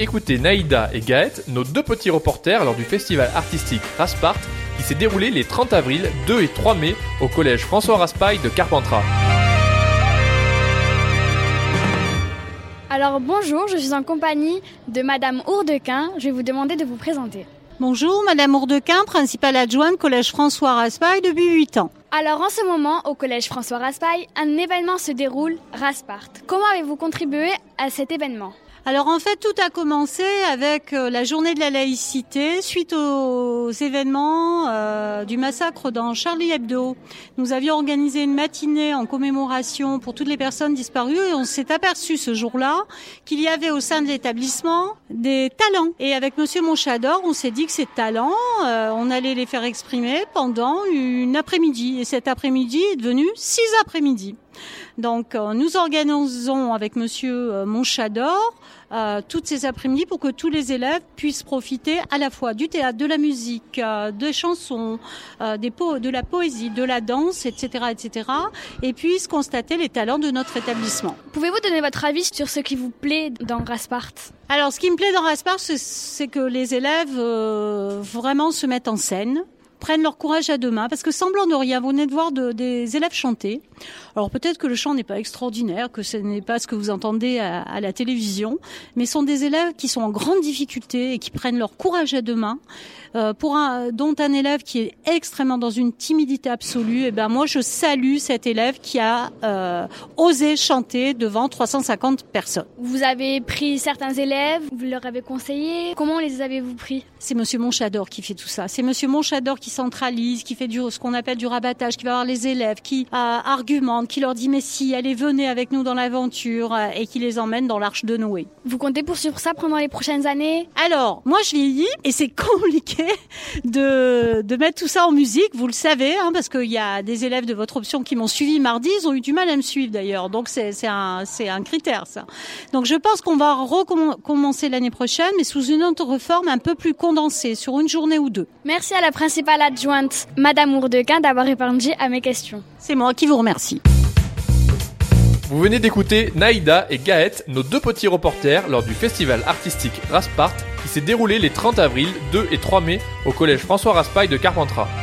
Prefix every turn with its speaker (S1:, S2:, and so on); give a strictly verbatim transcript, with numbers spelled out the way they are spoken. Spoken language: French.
S1: Écoutez Naïda et Gaët, nos deux petits reporters lors du festival artistique Raspart qui s'est déroulé les trente avril, deux et trois mai au collège François Raspail de Carpentras.
S2: Alors bonjour, je suis en compagnie de Madame Hourdequin. Je vais vous demander de vous présenter.
S3: Bonjour, Madame Hourdequin, principale adjointe collège François Raspail depuis huit ans.
S2: Alors en ce moment, au collège François Raspail, un événement se déroule, Raspart. Comment avez-vous contribué à cet événement ?
S3: Alors en fait, tout a commencé avec la journée de la laïcité suite aux événements euh, du massacre dans Charlie Hebdo. Nous avions organisé une matinée en commémoration pour toutes les personnes disparues et on s'est aperçu ce jour-là qu'il y avait au sein de l'établissement des talents. Et avec Monsieur Monchador, on s'est dit que ces talents, euh, on allait les faire exprimer pendant une après-midi. Et cet après-midi est devenu six après-midi. Donc euh, nous organisons avec Monsieur euh, Monchador euh, toutes ces après-midi pour que tous les élèves puissent profiter à la fois du théâtre, de la musique, euh, des chansons, euh, des po- de la poésie, de la danse, et cetera, et cetera, et puissent constater les talents de notre établissement.
S2: Pouvez-vous donner votre avis sur ce qui vous plaît dans Raspart ? Alors,
S3: ce qui me plaît dans Raspart, c'est, c'est que les élèves euh, vraiment se mettent en scène, prennent leur courage à deux mains, parce que semblant de rien, vous venez de voir de, des élèves chanter. Alors peut-être que le chant n'est pas extraordinaire, que ce n'est pas ce que vous entendez à, à la télévision, mais ce sont des élèves qui sont en grande difficulté et qui prennent leur courage à deux mains. Euh, pour un, dont un élève qui est extrêmement dans une timidité absolue, et ben moi je salue cet élève qui a euh, osé chanter devant trois cent cinquante personnes.
S2: Vous avez pris certains élèves, vous leur avez conseillé. Comment les avez-vous pris ?
S3: C'est Monsieur Monchador qui fait tout ça. C'est Monsieur Monchador qui centralise, qui fait du, ce qu'on appelle du rabattage, qui va voir les élèves, qui euh, argumente, qui leur dit mais si, allez, venez avec nous dans l'aventure euh, et qui les emmène dans l'arche de Noé.
S2: Vous comptez poursuivre ça pendant les prochaines années ?
S3: Alors, moi je vieillis et c'est compliqué de, de mettre tout ça en musique, vous le savez, hein, parce qu'il y a des élèves de votre option qui m'ont suivi mardi, ils ont eu du mal à me suivre d'ailleurs, donc c'est, c'est, un, c'est un critère ça. Donc je pense qu'on va recommencer l'année prochaine, mais sous une autre forme un peu plus condensée, sur une journée ou deux.
S2: Merci à la principale adjointe, Madame Hourdequin, d'avoir répondu à mes questions.
S3: C'est moi qui vous remercie.
S1: Vous venez d'écouter Naïda et Gaët, nos deux petits reporters lors du festival artistique Raspart qui s'est déroulé les trente avril, deux et trois mai au collège François Raspail de Carpentras.